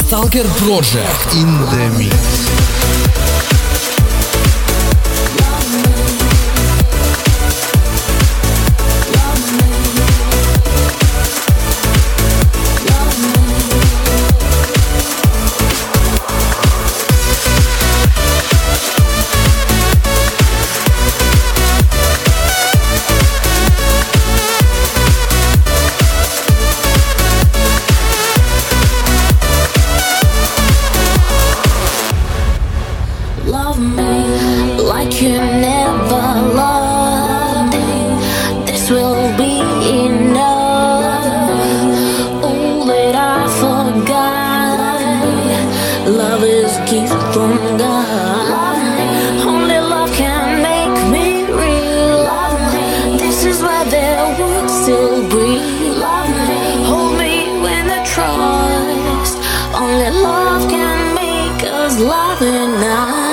Stalker Project in the mix. Love me like you never loved me. This will be enough. All that I forgot. Love is a gift from God. Only love can make me real. This is why there will still breathe. Hold me when I trust. Only love can make us love and not.